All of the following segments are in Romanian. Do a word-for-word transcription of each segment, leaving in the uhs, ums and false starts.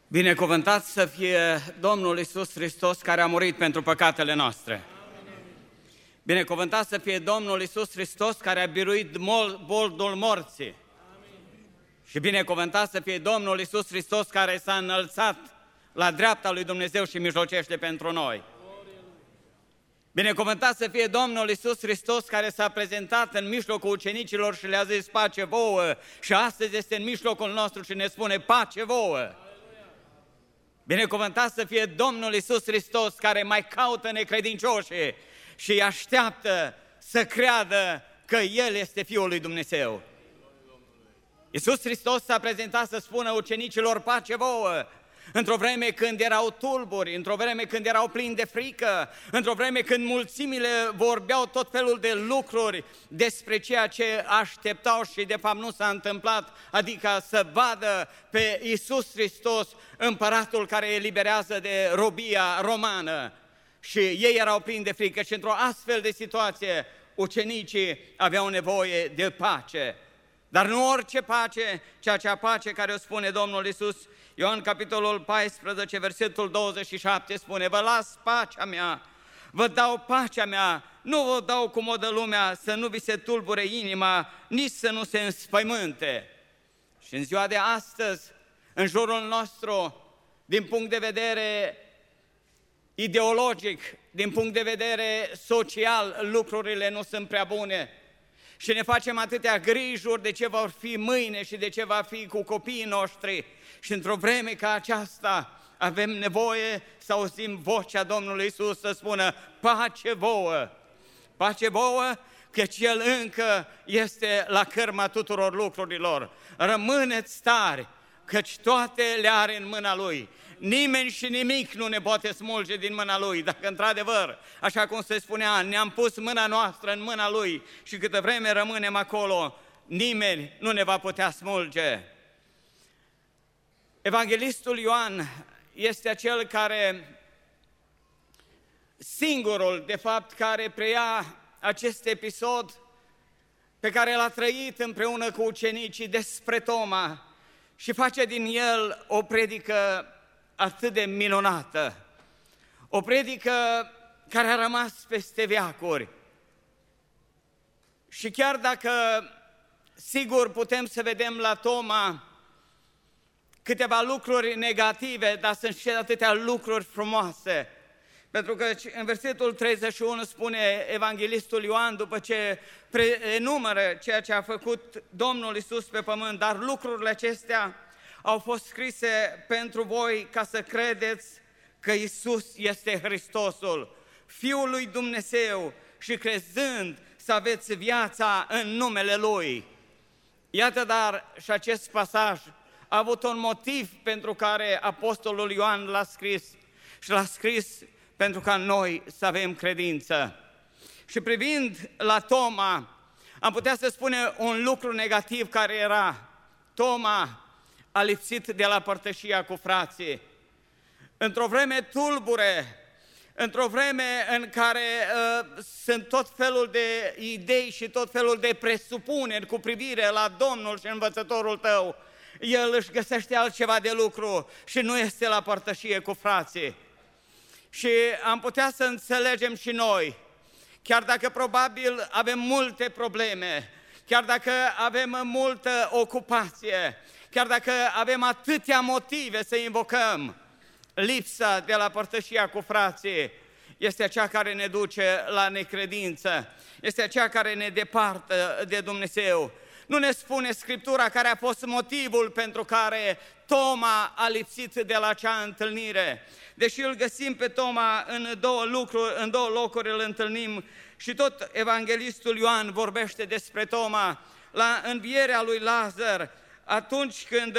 Binecuvântat să fie Domnul Iisus Hristos care a murit pentru păcatele noastre. Binecuvântat să fie Domnul Iisus Hristos care a biruit boldul morții. Și binecuvântat să fie Domnul Iisus Hristos care s-a înălțat la dreapta lui Dumnezeu și mijlocește pentru noi. Binecuvântat să fie Domnul Iisus Hristos care s-a prezentat în mijlocul ucenicilor și le-a zis pace vouă și astăzi este în mijlocul nostru și ne spune pace vouă. Binecuvântat să fie Domnul Iisus Hristos care mai caută necredincioșii și îi așteaptă să creadă că El este Fiul lui Dumnezeu. Iisus Hristos s-a prezentat să spună ucenicilor pace vouă, într-o vreme când erau tulburi, într-o vreme când erau plini de frică, într-o vreme când mulțimile vorbeau tot felul de lucruri despre ceea ce așteptau și de fapt nu s-a întâmplat, adică să vadă pe Iisus Hristos, împăratul care eliberează de robia romană. Și ei erau plini de frică și într-o astfel de situație ucenicii aveau nevoie de pace. Dar nu orice pace, ci acea pace care o spune Domnul Iisus. Ioan, capitolul paisprezece, versetul douăzeci și șapte spune: vă las pacea mea, vă dau pacea mea, nu vă dau cum o dă lumea, să nu vi se tulbure inima, nici să nu se înspăimânte. Și în ziua de astăzi, în jurul nostru, din punct de vedere ideologic, din punct de vedere social, lucrurile nu sunt prea bune. Și ne facem atâtea grijuri de ce vor fi mâine și de ce va fi cu copiii noștri. Și într-o vreme ca aceasta avem nevoie să auzim vocea Domnului Iisus să spună pace vouă, pace vouă, căci El încă este la cărma tuturor lucrurilor. Rămâneți tari, căci toate le are în mâna Lui. Nimeni și nimic nu ne poate smulge din mâna Lui, dacă într-adevăr, așa cum se spunea, ne-am pus mâna noastră în mâna Lui și câtă vreme rămânem acolo, nimeni nu ne va putea smulge. Evanghelistul Ioan este acel care, singurul, de fapt, care preia acest episod pe care l-a trăit împreună cu ucenicii despre Toma și face din el o predică atât de minunată, o predică care a rămas peste veacuri. Și chiar dacă, sigur, putem să vedem la Toma câteva lucruri negative, dar sunt și atâtea lucruri frumoase. Pentru că în versetul treizeci și unu spune evanghelistul Ioan, după ce enumără ceea ce a făcut Domnul Iisus pe pământ, dar lucrurile acestea au fost scrise pentru voi ca să credeți că Iisus este Hristosul, Fiul lui Dumnezeu, și crezând să aveți viața în numele Lui. Iată, dar și acest pasaj a avut un motiv pentru care apostolul Ioan l-a scris și l-a scris pentru ca noi să avem credință. Și privind la Toma, am putea să spunem un lucru negativ care era: Toma a lipsit de la părtășia cu frații. Într-o vreme tulbure, într-o vreme în care uh, sunt tot felul de idei și tot felul de presupuneri cu privire la Domnul și învățătorul tău, el își găsește altceva de lucru și nu este la părtășie cu frații. Și am putea să înțelegem și noi, chiar dacă probabil avem multe probleme, chiar dacă avem multă ocupație, chiar dacă avem atâtea motive să invocăm, lipsa de la părtășia cu frații este cea care ne duce la necredință, este cea care ne departă de Dumnezeu. Nu ne spune Scriptura care a fost motivul pentru care Toma a lipsit de la acea întâlnire. Deși îl găsim pe Toma în două lucruri, în două locuri îl întâlnim și tot evanghelistul Ioan vorbește despre Toma. La învierea lui Lazar, atunci când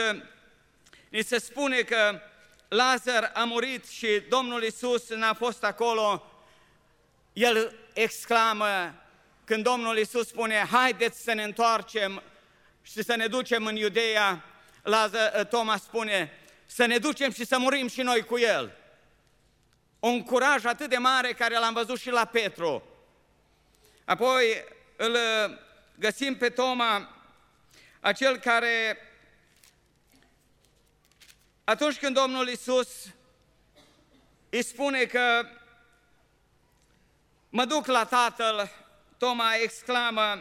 ni se spune că Lazar a murit și Domnul Iisus n-a fost acolo, el exclamă, când Domnul Iisus spune, haideți să ne întoarcem și să ne ducem în Iudeea, Lazar, Toma spune, să ne ducem și să murim și noi cu el. Un curaj atât de mare care l-am văzut și la Petru. Apoi îl găsim pe Toma, acel care atunci când Domnul Iisus îi spune că mă duc la Tatăl, Toma exclamă,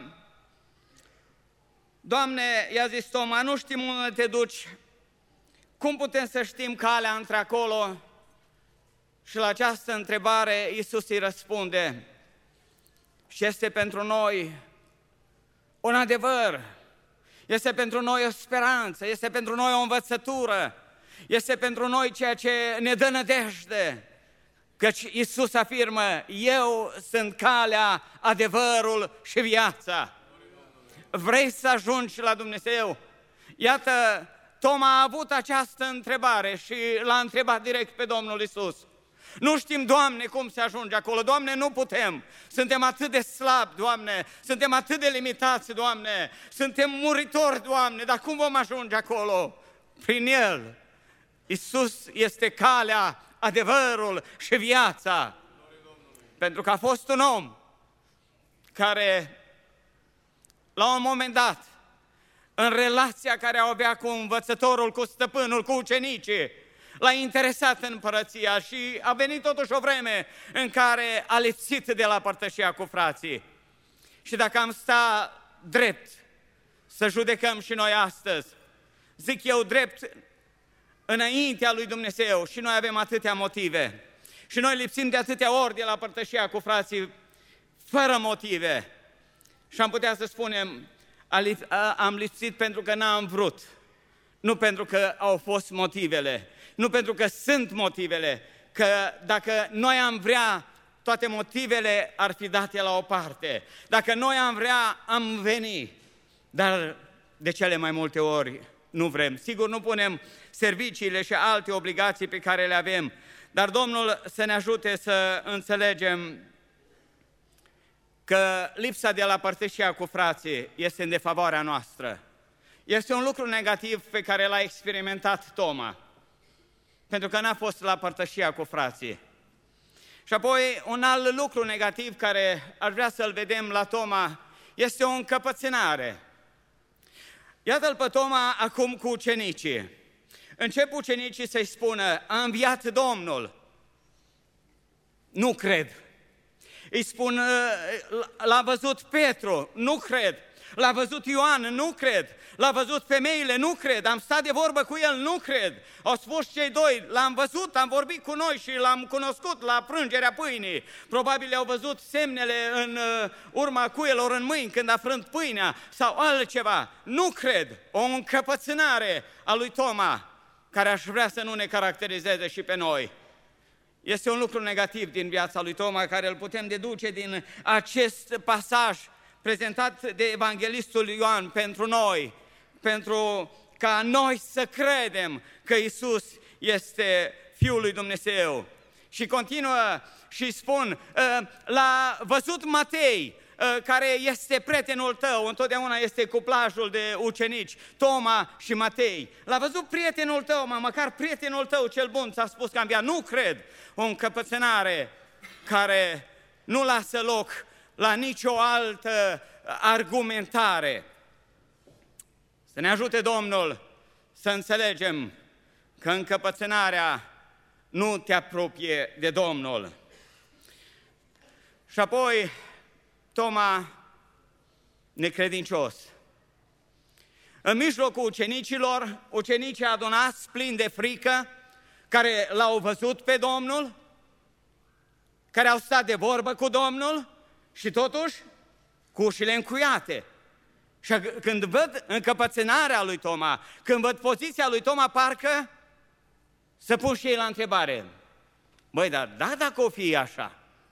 Doamne, i-a zis Toma, nu știm unde te duci, cum putem să știm calea într-acolo? Și la această întrebare Iisus îi răspunde, și este pentru noi un adevăr, este pentru noi o speranță, este pentru noi o învățătură, este pentru noi ceea ce ne dă nădejde, căci Iisus afirmă, eu sunt calea, adevărul și viața. Vrei să ajungi la Dumnezeu? Iată, Toma a avut această întrebare și l-a întrebat direct pe Domnul Iisus. Nu știm, Doamne, cum se ajunge acolo. Doamne, nu putem. Suntem atât de slabi, Doamne. Suntem atât de limitați, Doamne. Suntem muritori, Doamne. Dar cum vom ajunge acolo? Prin El. Iisus este calea, adevărul și viața. Pentru că a fost un om care, la un moment dat, în relația care o avea cu învățătorul, cu stăpânul, cu ucenicii, l-a interesat în împărăția și a venit totuși o vreme în care a lipsit de la părtășia cu frații. Și dacă am sta drept să judecăm și noi astăzi, zic eu drept înaintea lui Dumnezeu, și noi avem atâtea motive și noi lipsim de atâtea ori de la părtășia cu frații fără motive. Și am putea să spunem, am lipsit pentru că n-am vrut, nu pentru că au fost motivele, nu pentru că sunt motivele, că dacă noi am vrea, toate motivele ar fi date la o parte. Dacă noi am vrea, am veni, dar de cele mai multe ori nu vrem. Sigur, nu punem serviciile și alte obligații pe care le avem, dar Domnul să ne ajute să înțelegem că lipsa de la părtășia cu frații este în defavoarea noastră. Este un lucru negativ pe care l-a experimentat Toma, pentru că n-a fost la părtășia cu frații. Și apoi un alt lucru negativ care aș vrea să-l vedem la Toma este o încăpățânare. Iată-l pe Toma acum cu ucenicii. Încep ucenicii să-i spună, a înviat Domnul. Nu cred. Îi spun, l-a văzut Petru, nu cred. L-a văzut Ioan, nu cred. L-a văzut femeile, nu cred. Am stat de vorbă cu el, nu cred. Au spus cei doi, l-am văzut, am vorbit cu noi și l-am cunoscut la frângerea pâinii. Probabil au văzut semnele în urma cuielor în mâini când a frânt pâinea sau altceva. Nu cred. O încăpățânare a lui Toma, care aș vrea să nu ne caracterizeze și pe noi. Este un lucru negativ din viața lui Toma, care îl putem deduce din acest pasaj prezentat de evanghelistul Ioan pentru noi, pentru ca noi să credem că Iisus este Fiul lui Dumnezeu. Și continuă și spun, l-a văzut Matei, care este prietenul tău, întotdeauna este cuplajul de ucenici, Toma și Matei. L-a văzut prietenul tău, mă, măcar prietenul tău cel bun ți-a spus că am via. Nu cred. O încăpățânare care nu lasă loc la nicio altă argumentare. Să ne ajute Domnul să înțelegem că încăpățânarea nu te apropie de Domnul. Și apoi Toma, necredincios. În mijlocul ucenicilor, ucenicii adunați, plini de frică, care l-au văzut pe Domnul, care au stat de vorbă cu Domnul și totuși cu ușile încuiate. Și când văd încăpățânarea lui Toma, când văd poziția lui Toma, parcă să pun și ei la întrebare. Băi, dar da, dacă o fi așa.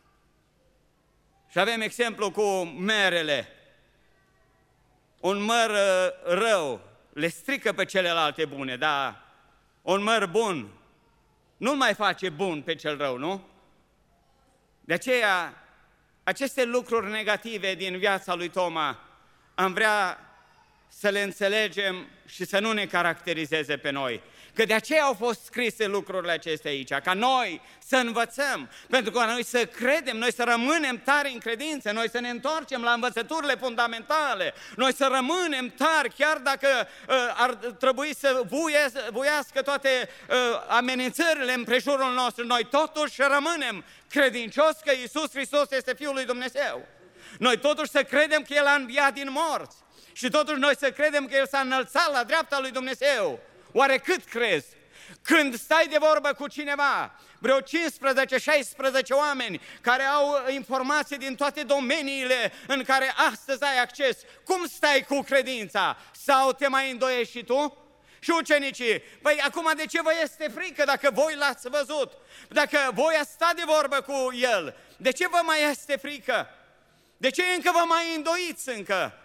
Și avem exemplu cu merele. Un măr rău le strică pe celelalte bune, dar un măr bun nu mai face bun pe cel rău, nu? De aceea, aceste lucruri negative din viața lui Toma, am vrea să le înțelegem și să nu ne caracterizeze pe noi. Că de aceea au fost scrise lucrurile acestea aici, ca noi să învățăm, pentru că noi să credem, noi să rămânem tari în credință, noi să ne întoarcem la învățăturile fundamentale, noi să rămânem tari, chiar dacă uh, ar trebui să vuiască toate uh, amenințările în prejurul nostru, noi totuși rămânem credincioși că Iisus Hristos este Fiul lui Dumnezeu. Noi totuși să credem că El a înviat din morți și totuși noi să credem că El s-a înălțat la dreapta lui Dumnezeu. Oare cât crezi? Când stai de vorbă cu cineva, vreo cincisprezece șaisprezece oameni care au informații din toate domeniile în care astăzi ai acces, cum stai cu credința? Sau te mai îndoiești și tu? Și ucenicii, păi acum de ce vă este frică dacă voi l-ați văzut? Dacă voi ați stat de vorbă cu El, de ce vă mai este frică? De ce încă vă mai îndoiți încă?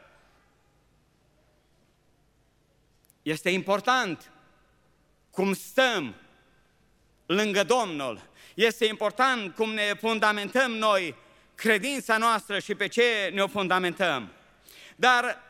Este important cum stăm lângă Domnul. Este important cum ne fundamentăm noi credința noastră și pe ce ne-o fundamentăm. Dar,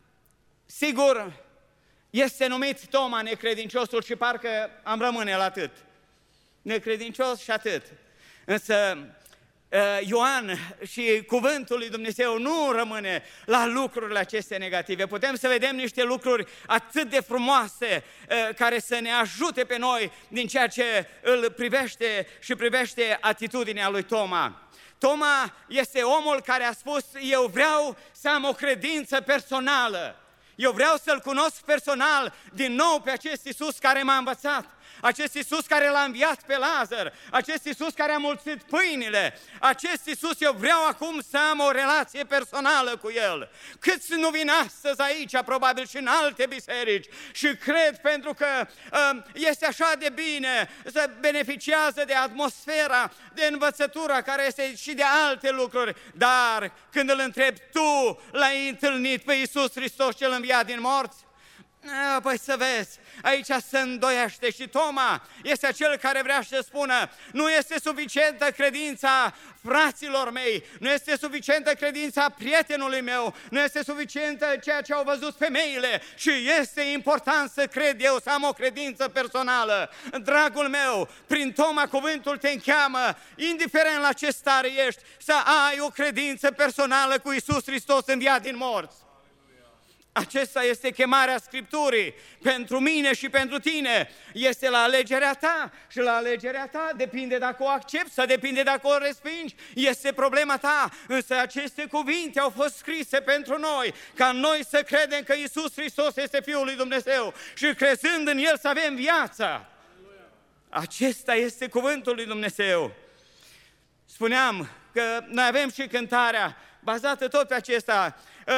sigur, este numit Toma necredinciosul și parcă am rămâne la atât. Necredincios și atât. Însă Ioan și cuvântul lui Dumnezeu nu rămâne la lucrurile acestea negative. Putem să vedem niște lucruri atât de frumoase care să ne ajute pe noi din ceea ce îl privește și privește atitudinea lui Toma. Toma este omul care a spus, eu vreau să am o credință personală. Eu vreau să-L cunosc personal din nou pe acest Iisus care m-a învățat. Acest Iisus care l-a înviat pe Lazar, acest Iisus care a mulțit pâinile, acest Iisus eu vreau acum să am o relație personală cu El. Câți nu vin astăzi aici, probabil și în alte biserici, și cred pentru că uh, este așa de bine să beneficiază de atmosfera, de învățătura care este și de alte lucruri, dar când îl întrebi, tu l-ai întâlnit pe Iisus Hristos cel înviat din morți? Păi să vezi, aici se îndoiește și Toma este acel care vrea să spună, nu este suficientă credința fraților mei, nu este suficientă credința prietenului meu, nu este suficientă ceea ce au văzut femeile și este important să cred eu, să am o credință personală. Dragul meu, prin Toma cuvântul te încheamă, indiferent la ce stare ești, să ai o credință personală cu Iisus Hristos înviat din morți. Acesta este chemarea Scripturii pentru mine și pentru tine. Este la alegerea ta și la alegerea ta depinde dacă o accepți sau depinde dacă o respingi. Este problema ta, însă aceste cuvinte au fost scrise pentru noi, ca noi să credem că Iisus Hristos este Fiul lui Dumnezeu și crezând în El să avem viața. Acesta este cuvântul lui Dumnezeu. Spuneam că noi avem și cântarea bazată tot pe acesta.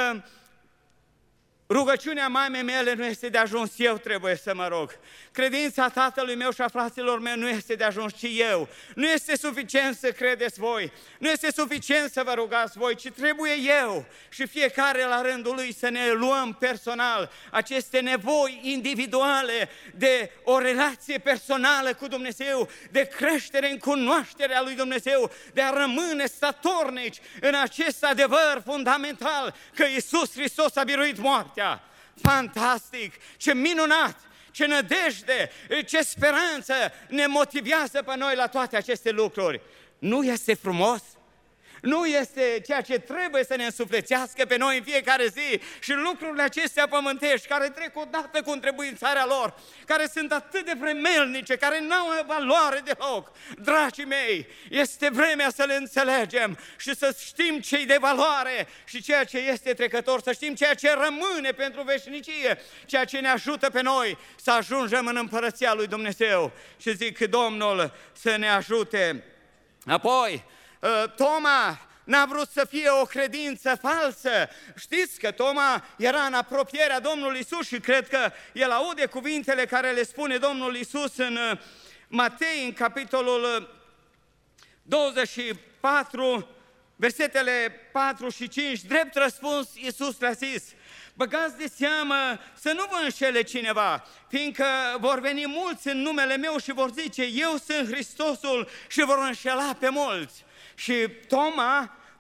Rugăciunea mamei mele nu este de ajuns, eu trebuie să mă rog. Credința tatălui meu și a fraților mei nu este de ajuns, ci eu. Nu este suficient să credeți voi, nu este suficient să vă rugați voi, ci trebuie eu și fiecare la rândul lui să ne luăm personal aceste nevoi individuale de o relație personală cu Dumnezeu, de creștere în cunoașterea lui Dumnezeu, de a rămâne statornici în acest adevăr fundamental că Iisus Hristos a biruit moartea. Fantastic! Ce minunat! Ce nădejde, ce speranță ne motivează pe noi la toate aceste lucruri. Nu este frumos? Nu este ceea ce trebuie să ne însuflețească pe noi în fiecare zi și lucrurile acestea pământești care trec odată cu întrebuințarea lor, care sunt atât de vremelnice, care nu au valoare deloc. Dragii mei, este vremea să le înțelegem și să știm ce-i de valoare și ceea ce este trecător, să știm ceea ce rămâne pentru veșnicie, ceea ce ne ajută pe noi să ajungem în împărăția lui Dumnezeu. Și zic că Domnul să ne ajute. Apoi, Toma n-a vrut să fie o credință falsă. Știți că Toma era în apropierea Domnului Iisus și cred că el aude cuvintele care le spune Domnul Iisus în Matei, în capitolul douăzeci și patru, versetele patru și cinci. Drept răspuns, Iisus le-a zis, băgați de seamă să nu vă înșele cineva, fiindcă vor veni mulți în numele meu și vor zice, eu sunt Hristosul și vor înșela pe mulți. Și Toma,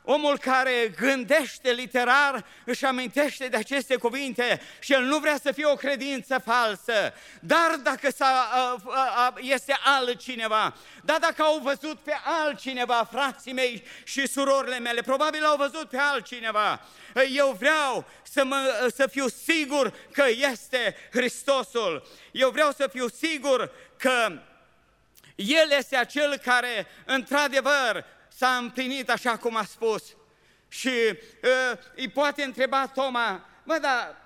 omul care gândește literar își amintește de aceste cuvinte și el nu vrea să fie o credință falsă. Dar dacă s-a, a, a, este altcineva, dar dacă au văzut pe altcineva, frații mei și surorile mele, probabil au văzut pe altcineva, eu vreau să, mă, să fiu sigur că este Hristosul. Eu vreau să fiu sigur că El este acel care, într-adevăr, s-a împlinit așa cum a spus. Și uh, îi poate întreba Toma, mă, dar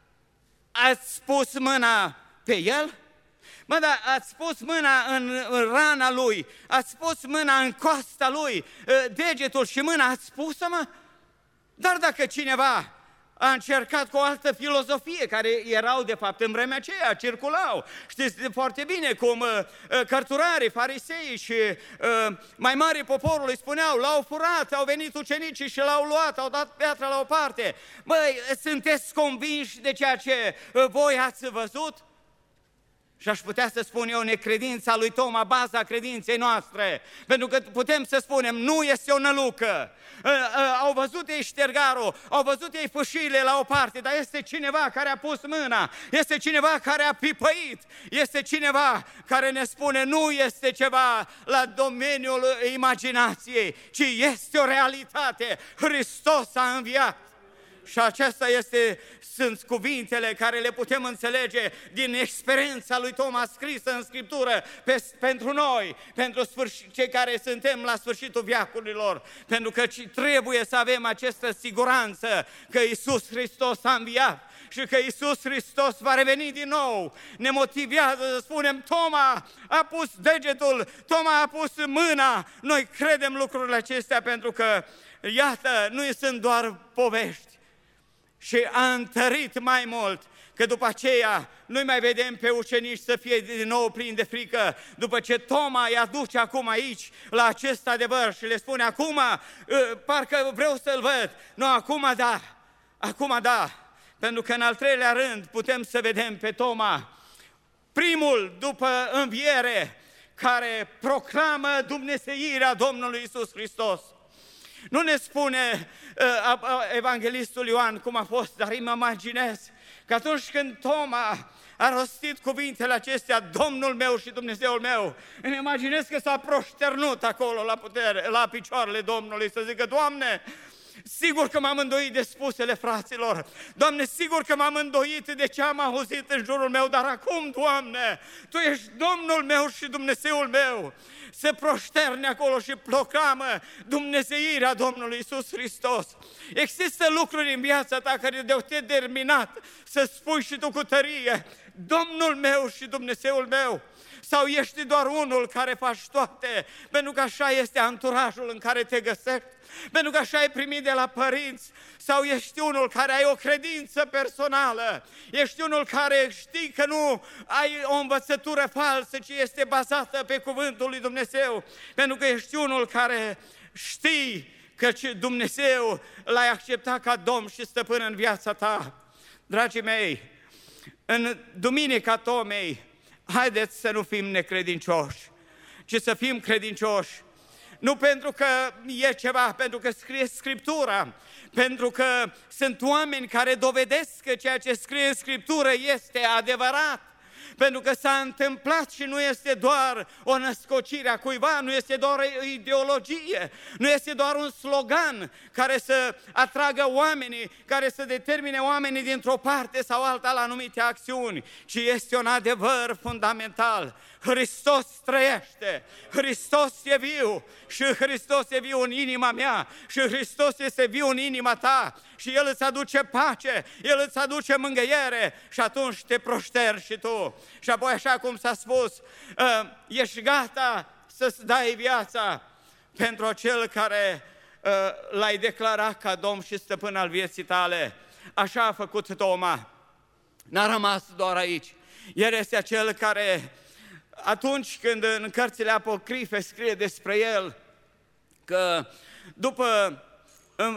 ați pus mâna pe el? Mă, dar ați pus mâna în, în rana lui, ați pus mâna în coasta lui, uh, degetul și mâna ați pus-o, mă? Dar dacă cineva a încercat cu o altă filozofie, care erau de fapt în vremea aceea, circulau. Știți foarte bine cum uh, cărturarii, farisei și uh, mai mari poporului spuneau, l-au furat, au venit ucenicii și l-au luat, au dat piatra la o parte. Băi, sunteți convinși de ceea ce uh, voi ați văzut? Și aș putea să spun eu, necredința lui Toma, baza credinței noastre, pentru că putem să spunem, nu este o nălucă. Au văzut ei ștergarul, au văzut ei fâșiile la o parte, dar este cineva care a pus mâna, este cineva care a pipăit, este cineva care ne spune, nu este ceva la domeniul imaginației, ci este o realitate. Hristos a înviat. Și acesta este, sunt cuvintele care le putem înțelege din experiența lui Toma scrisă în Scriptură pe, pentru noi, pentru sfârșit, cei care suntem la sfârșitul veacurilor, pentru că trebuie să avem această siguranță că Iisus Hristos a înviat și că Iisus Hristos va reveni din nou. Ne motivează să spunem, Toma a pus degetul, Toma a pus mâna. Noi credem lucrurile acestea pentru că, iată, nu sunt doar povești. Și a întărit mai mult că după aceea nu mai vedem pe ucenici să fie din nou plini de frică. După ce Toma îi aduce acum aici la acest adevăr și le spune acum, parcă vreau să-l văd. Nu, acum da, acum da. Pentru că în al treilea rând putem să vedem pe Toma, primul după înviere, care proclamă dumnezeirea Domnului Iisus Hristos. Nu ne spune uh, uh, evanghelistul Ioan cum a fost, dar îmi imaginez că atunci când Toma a rostit cuvintele acestea, Domnul meu și Dumnezeul meu, îmi imaginez că s-a proșternut acolo la putere, la picioarele Domnului, să zică, Doamne, sigur că m-am îndoit de spusele fraților, Doamne, sigur că m-am îndoit de ce am auzit în jurul meu, dar acum, Doamne, Tu ești Domnul meu și Dumnezeul meu. Se proșterne acolo și proclamă dumnezeirea Domnului Iisus Hristos. Există lucruri în viața ta care de-au determinat să spui și tu cu tărie, Domnul meu și Dumnezeul meu. Sau ești doar unul care faci toate, pentru că așa este anturajul în care te găsești, pentru că așa ai primit de la părinți, sau ești unul care ai o credință personală, ești unul care știi că nu ai o învățătură falsă, ci este bazată pe cuvântul lui Dumnezeu, pentru că ești unul care știi că Dumnezeu l-ai acceptat ca Domn și Stăpân în viața ta. Dragii mei, în Duminica Tomei, haideți să nu fim necredincioși, ci să fim credincioși. Nu pentru că e ceva, pentru că scrie Scriptura, pentru că sunt oameni care dovedesc că ceea ce scrie în Scriptură este adevărat, pentru că s-a întâmplat și nu este doar o născocire a cuiva, nu este doar o ideologie, nu este doar un slogan care să atragă oamenii, care să determine oamenii dintr-o parte sau alta la anumite acțiuni, ci este un adevăr fundamental. Hristos trăiește, Hristos e viu și Hristos e viu în inima mea și Hristos este viu în inima ta și El îți aduce pace, El îți aduce mângâiere și atunci te proștergi și tu. Și apoi, așa cum s-a spus, ești gata să-ți dai viața pentru acel care l-ai declarat ca Domn și Stăpân al vieții tale. Așa a făcut Toma. N-a rămas doar aici. El este acel care, atunci când în cărțile apocrife scrie despre el că după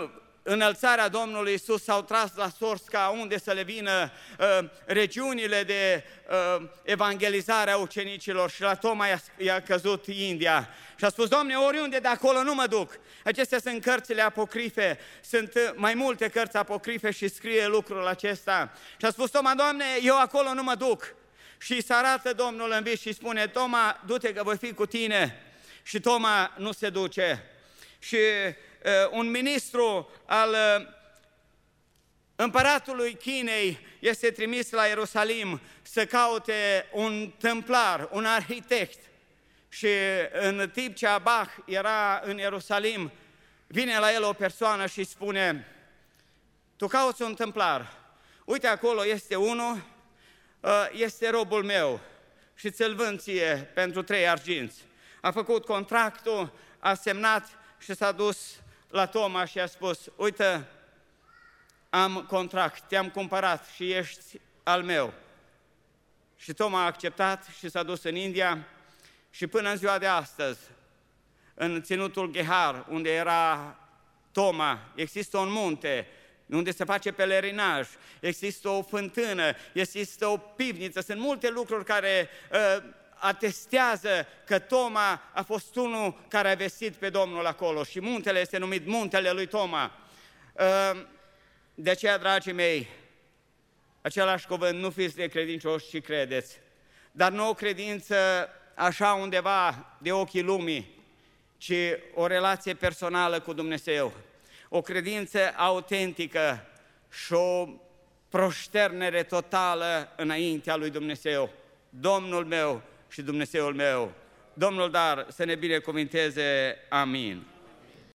înălțarea Domnului Iisus s-au tras la sorți ca unde să le vină uh, regiunile de uh, evangelizare a ucenicilor și la Toma i-a, i-a căzut India. Și a spus, Doamne, oriunde de acolo nu mă duc. Acestea sunt cărțile apocrife, sunt mai multe cărți apocrife și scrie lucrul acesta. Și a spus Toma, Doamne, eu acolo nu mă duc. Și se arată Domnul în vis și spune, Toma, du-te că voi fi cu tine. Și Toma nu se duce. Și uh, un ministru al uh, împăratului Chinei este trimis la Ierusalim să caute un tâmplar, un arhitect. Și în timp ce Abah era în Ierusalim, vine la el o persoană și spune, tu cauți un tâmplar, uite acolo este unul, este robul meu și ți-l vând ție pentru trei arginți. A făcut contractul, a semnat și s-a dus la Toma și a spus, uite, am contract, te-am cumpărat și ești al meu. Și Toma a acceptat și s-a dus în India și până în ziua de astăzi, în ținutul Ghehar, unde era Toma, există un munte unde se face pelerinaj, există o fântână, există o pivniță, sunt multe lucruri care uh, atestează că Toma a fost unul care a vestit pe Domnul acolo și muntele este numit muntele lui Toma. Uh, de aceea, dragii mei, același cuvânt, nu fiți necredincioși, ci credeți, dar nu o credință așa undeva de ochii lumii, ci o relație personală cu Dumnezeu, o credință autentică și o proșternere totală înaintea lui Dumnezeu, Domnul meu și Dumnezeul meu. Domnul dar să ne binecuvinteze, amin.